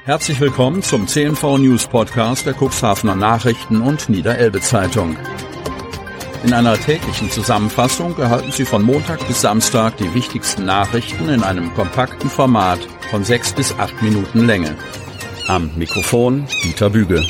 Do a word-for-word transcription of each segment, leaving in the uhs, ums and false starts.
Herzlich willkommen zum C N V News Podcast der Cuxhavener Nachrichten und Niederelbe Zeitung. In einer täglichen Zusammenfassung erhalten Sie von Montag bis Samstag die wichtigsten Nachrichten in einem kompakten Format von sechs bis acht Minuten Länge. Am Mikrofon Dieter Büge.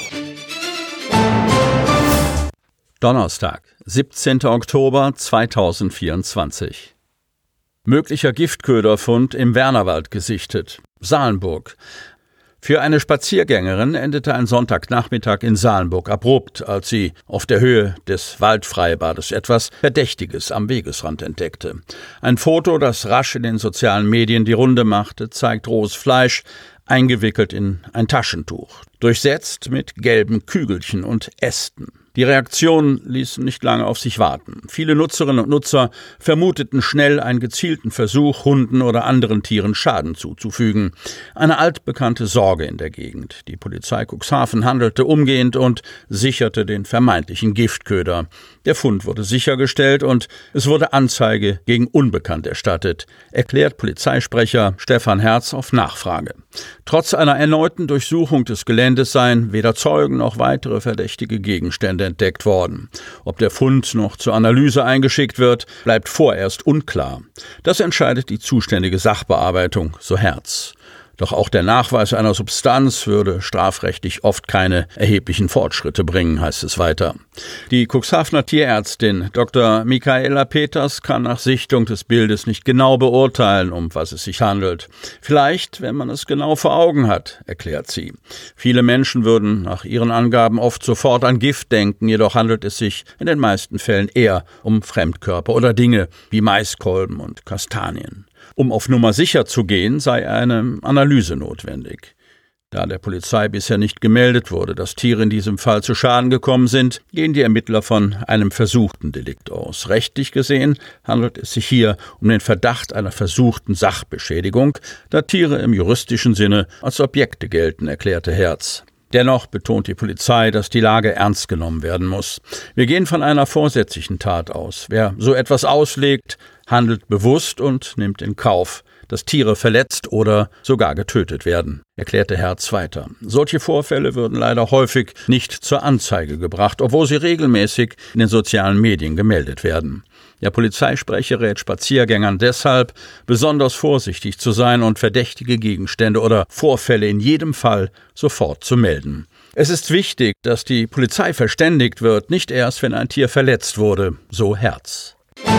Donnerstag, siebzehnter Oktober zweitausendvierundzwanzig. Möglicher Giftköderfund im Wernerwald gesichtet. Salenburg. Für eine Spaziergängerin endete ein Sonntagnachmittag in Salenburg abrupt, als sie auf der Höhe des Waldfreibades etwas Verdächtiges am Wegesrand entdeckte. Ein Foto, das rasch in den sozialen Medien die Runde machte, zeigt rohes Fleisch, eingewickelt in ein Taschentuch, durchsetzt mit gelben Kügelchen und Ästen. Die Reaktionen ließen nicht lange auf sich warten. Viele Nutzerinnen und Nutzer vermuteten schnell einen gezielten Versuch, Hunden oder anderen Tieren Schaden zuzufügen. Eine altbekannte Sorge in der Gegend. Die Polizei Cuxhaven handelte umgehend und sicherte den vermeintlichen Giftköder. Der Fund wurde sichergestellt und es wurde Anzeige gegen Unbekannt erstattet, erklärt Polizeisprecher Stefan Herz auf Nachfrage. Trotz einer erneuten Durchsuchung des Geländes seien weder Zeugen noch weitere verdächtige Gegenstände entdeckt worden. Ob der Fund noch zur Analyse eingeschickt wird, bleibt vorerst unklar. Das entscheidet die zuständige Sachbearbeitung, so Herz. Doch auch der Nachweis einer Substanz würde strafrechtlich oft keine erheblichen Fortschritte bringen, heißt es weiter. Die Cuxhavener Tierärztin Doktor Michaela Peters kann nach Sichtung des Bildes nicht genau beurteilen, um was es sich handelt. Vielleicht, wenn man es genau vor Augen hat, erklärt sie. Viele Menschen würden nach ihren Angaben oft sofort an Gift denken, jedoch handelt es sich in den meisten Fällen eher um Fremdkörper oder Dinge wie Maiskolben und Kastanien. Um auf Nummer sicher zu gehen, sei eine Analyse notwendig. Da der Polizei bisher nicht gemeldet wurde, dass Tiere in diesem Fall zu Schaden gekommen sind, gehen die Ermittler von einem versuchten Delikt aus. Rechtlich gesehen handelt es sich hier um den Verdacht einer versuchten Sachbeschädigung, da Tiere im juristischen Sinne als Objekte gelten, erklärte Herz. Dennoch betont die Polizei, dass die Lage ernst genommen werden muss. Wir gehen von einer vorsätzlichen Tat aus. Wer so etwas auslegt, handelt bewusst und nimmt in Kauf, dass Tiere verletzt oder sogar getötet werden, erklärte Herz weiter. Solche Vorfälle würden leider häufig nicht zur Anzeige gebracht, obwohl sie regelmäßig in den sozialen Medien gemeldet werden. Der Polizeisprecher rät Spaziergängern deshalb, besonders vorsichtig zu sein und verdächtige Gegenstände oder Vorfälle in jedem Fall sofort zu melden. Es ist wichtig, dass die Polizei verständigt wird, nicht erst, wenn ein Tier verletzt wurde, so Herz.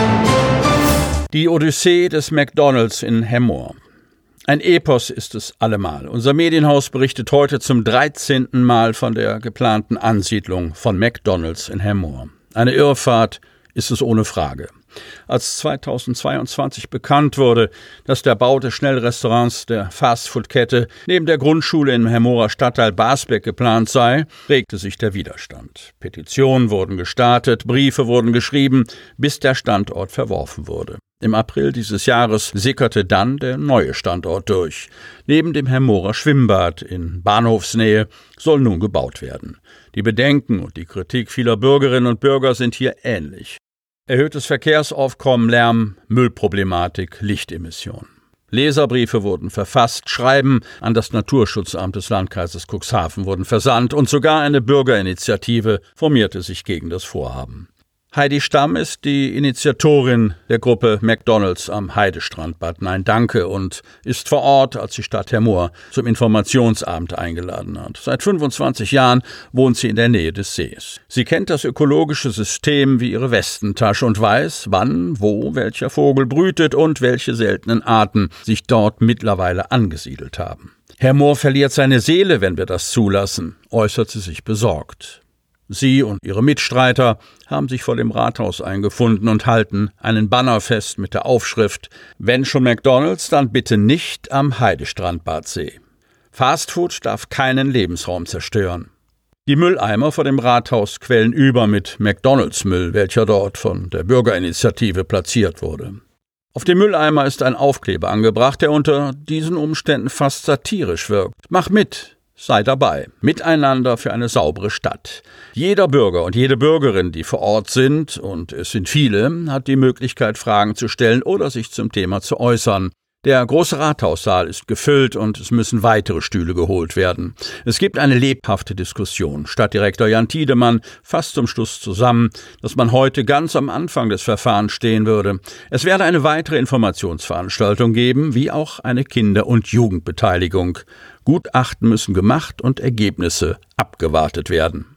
Die Odyssee des McDonalds in Hemmoor. Ein Epos ist es allemal. Unser Medienhaus berichtet heute zum dreizehnten Mal von der geplanten Ansiedlung von McDonalds in Hemmoor. Eine Irrfahrt ist es ohne Frage. Als zweitausendzweiundzwanzig bekannt wurde, dass der Bau des Schnellrestaurants der Fastfood-Kette neben der Grundschule im Hemmoorer Stadtteil Basbeck geplant sei, regte sich der Widerstand. Petitionen wurden gestartet, Briefe wurden geschrieben, bis der Standort verworfen wurde. Im April dieses Jahres sickerte dann der neue Standort durch. Neben dem Hemmoorer Schwimmbad in Bahnhofsnähe soll nun gebaut werden. Die Bedenken und die Kritik vieler Bürgerinnen und Bürger sind hier ähnlich. Erhöhtes Verkehrsaufkommen, Lärm, Müllproblematik, Lichtemission. Leserbriefe wurden verfasst, Schreiben an das Naturschutzamt des Landkreises Cuxhaven wurden versandt und sogar eine Bürgerinitiative formierte sich gegen das Vorhaben. Heidi Stamm ist die Initiatorin der Gruppe McDonalds am Heidestrand Bad Nein-Danke und ist vor Ort, als die Stadt Hemmoor zum Informationsabend eingeladen hat. Seit fünfundzwanzig Jahren wohnt sie in der Nähe des Sees. Sie kennt das ökologische System wie ihre Westentasche und weiß, wann, wo, welcher Vogel brütet und welche seltenen Arten sich dort mittlerweile angesiedelt haben. Hemmoor verliert seine Seele, wenn wir das zulassen, äußert sie sich besorgt. Sie und ihre Mitstreiter haben sich vor dem Rathaus eingefunden und halten einen Banner fest mit der Aufschrift: Wenn schon McDonalds, dann bitte nicht am Heidestrand Badsee. Fastfood darf keinen Lebensraum zerstören. Die Mülleimer vor dem Rathaus quellen über mit McDonalds-Müll, welcher dort von der Bürgerinitiative platziert wurde. Auf dem Mülleimer ist ein Aufkleber angebracht, der unter diesen Umständen fast satirisch wirkt. Mach mit! Sei dabei. Miteinander für eine saubere Stadt. Jeder Bürger und jede Bürgerin, die vor Ort sind, und es sind viele, hat die Möglichkeit, Fragen zu stellen oder sich zum Thema zu äußern. Der große Rathaussaal ist gefüllt und es müssen weitere Stühle geholt werden. Es gibt eine lebhafte Diskussion. Stadtdirektor Jan Tiedemann fasst zum Schluss zusammen, dass man heute ganz am Anfang des Verfahrens stehen würde. Es werde eine weitere Informationsveranstaltung geben, wie auch eine Kinder- und Jugendbeteiligung. Gutachten müssen gemacht und Ergebnisse abgewartet werden.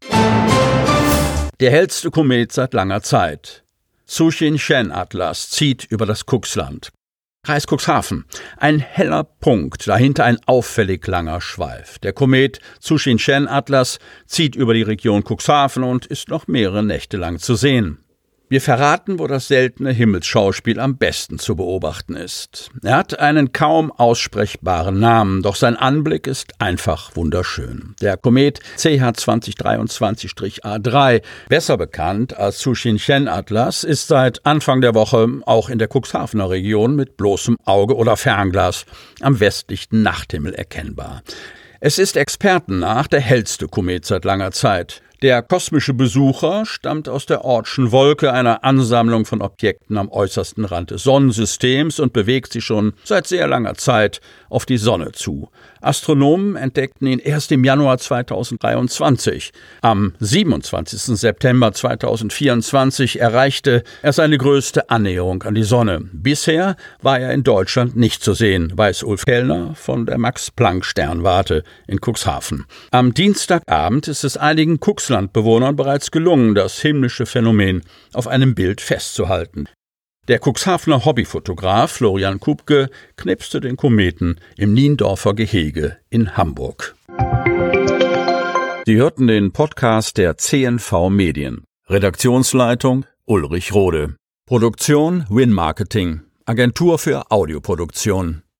Der hellste Komet seit langer Zeit. Tsuchinshen-Atlas zieht über das Kuxland. Kreis Cuxhaven. Ein heller Punkt, dahinter ein auffällig langer Schweif. Der Komet Tsuchinshen-Atlas zieht über die Region Cuxhaven und ist noch mehrere Nächte lang zu sehen. Wir verraten, wo das seltene Himmelsschauspiel am besten zu beobachten ist. Er hat einen kaum aussprechbaren Namen, doch sein Anblick ist einfach wunderschön. Der Komet C H zwanzig dreiundzwanzig A drei, besser bekannt als Tsuchinshen-Atlas, ist seit Anfang der Woche auch in der Cuxhavener Region mit bloßem Auge oder Fernglas am westlichen Nachthimmel erkennbar. Es ist Experten nach der hellste Komet seit langer Zeit. Der kosmische Besucher stammt aus der Oortschen Wolke, einer Ansammlung von Objekten am äußersten Rand des Sonnensystems, und bewegt sich schon seit sehr langer Zeit auf die Sonne zu. Astronomen entdeckten ihn erst im Januar zweitausenddreiundzwanzig. Am siebenundzwanzigsten September zweitausendvierundzwanzig erreichte er seine größte Annäherung an die Sonne. Bisher war er in Deutschland nicht zu sehen, weiß Ulf Kellner von der Max-Planck-Sternwarte in Cuxhaven. Am Dienstagabend ist es einigen Cuxlandbewohnern bereits gelungen, das himmlische Phänomen auf einem Bild festzuhalten. Der Cuxhavener Hobbyfotograf Florian Kupke knipste den Kometen im Niendorfer Gehege in Hamburg. Sie hörten den Podcast der C N V Medien. Redaktionsleitung Ulrich Rode. Produktion Win Marketing, Agentur für Audioproduktion.